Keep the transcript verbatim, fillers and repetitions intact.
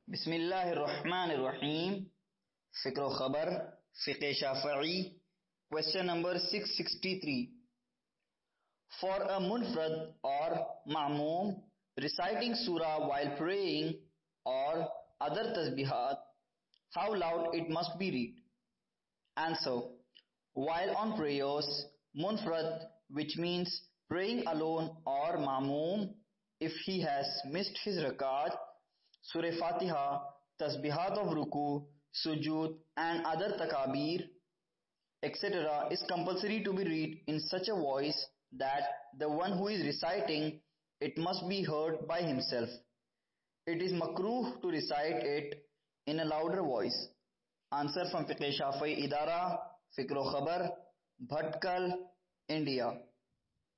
Bismillahirrahmanirrahim. Fiqh Khabar, Fiqh Shafi'i. Question number six sixty-three. For a munfrad or ma'moom reciting surah while praying or other tasbihat, how loud it must be read? Answer. While on prayers, munfrad, which means praying alone, or ma'moom, if he has missed his rakat, Surah Fatiha, tasbihat of ruku, sujood and other takabir, et cetera is compulsory to be read in such a voice that the one who is reciting it must be heard by himself. It is makruh to recite it in a louder voice. Answer from Fiqh Shafi'i Idara, Fiqh Khabar, Bhatkal, India.